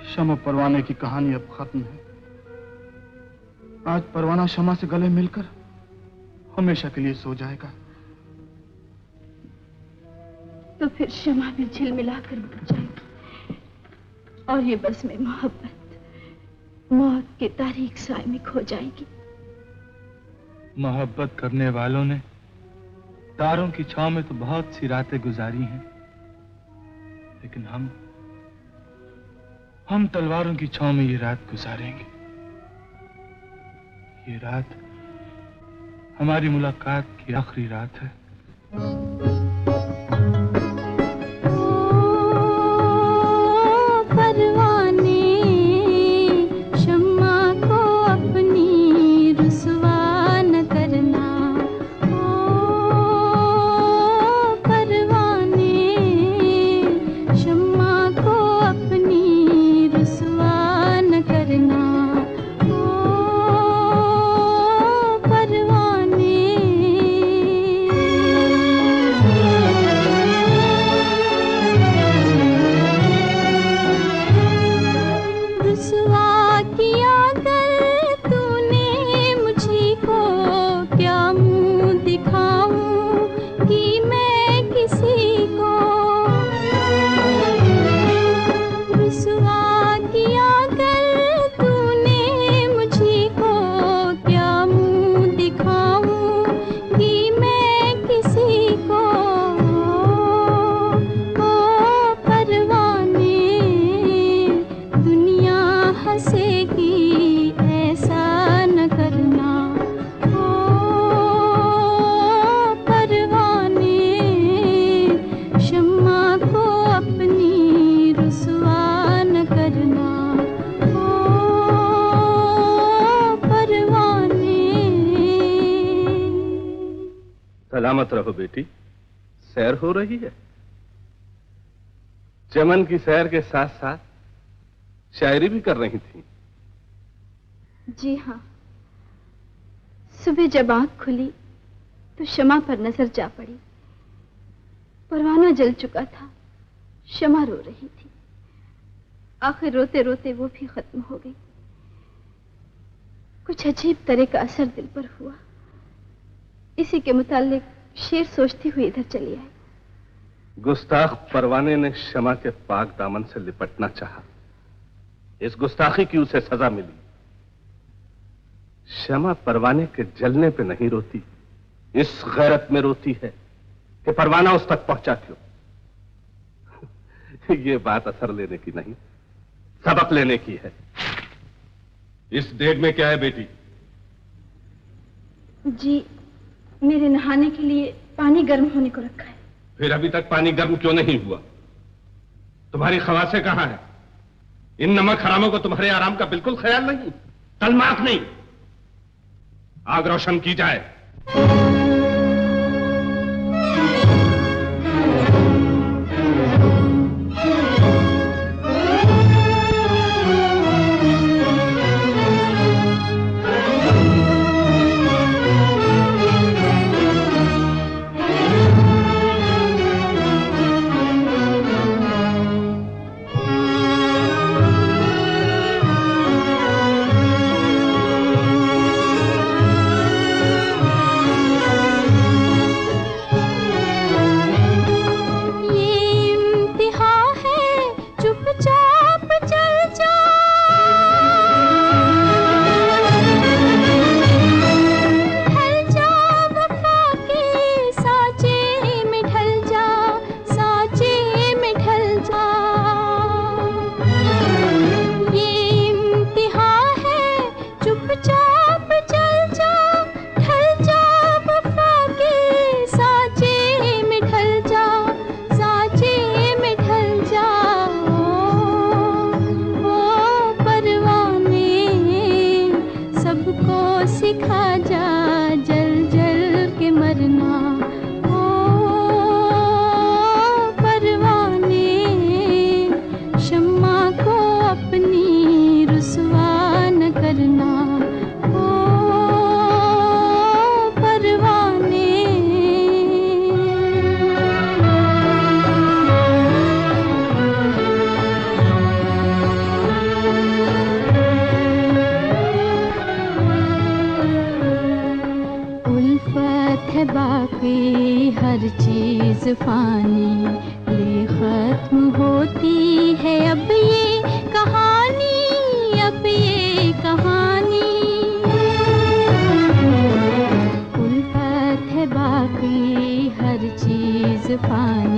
शमा परवाने की कहानी अब खत्म है। आज परवाना शमा से गले मिलकर हमेशा के लिए सो जाएगा। तो फिर शमा भी झिलमिलाकर मर जाएगी और ये बस में मोहब्बत मौत के तारीख साए में खो जाएगी। मोहब्बत करने वालों ने तारों की छांव में तो बहुत सी रातें गुजारी हैं, लेकिन हम तलवारों की छांव में ये रात गुजारेंगे। ये रात हमारी मुलाकात की आखिरी रात है। सलामत रहो बेटी। सैर हो रही है? चमन की सैर के साथ साथ शायरी भी कर रही थी। जी हाँ, सुबह जब आंख खुली तो शमा पर नजर जा पड़ी। परवाना जल चुका था, शमा रो रही थी। आखिर रोते रोते वो भी खत्म हो गई। कुछ अजीब तरह का असर दिल पर हुआ। इसी के मुताल्लिक शेर सोचती हुई इधर चली आई। गुस्ताख परवाने ने शमा के पाक दामन से लिपटना चाहा। इस गुस्ताखी की उसे सजा मिली। शमा परवाने के जलने पे नहीं रोती, इस गैरत में रोती है कि परवाना उस तक पहुंचा क्यों। ये बात असर लेने की नहीं, सबक लेने की है। इस देग में क्या है बेटी? जी, मेरे नहाने के लिए पानी गर्म होने को रखा है। फिर अभी तक पानी गर्म क्यों नहीं हुआ? तुम्हारी खवासें कहां हैं? इन नमक हरामों को तुम्हारे आराम का बिल्कुल ख्याल नहीं। तलमाक नहीं, आग रोशन की जाए। ले खत्म होती है अब ये कहानी, अब ये कहानी। उल्फत है बाकी हर चीज फानी,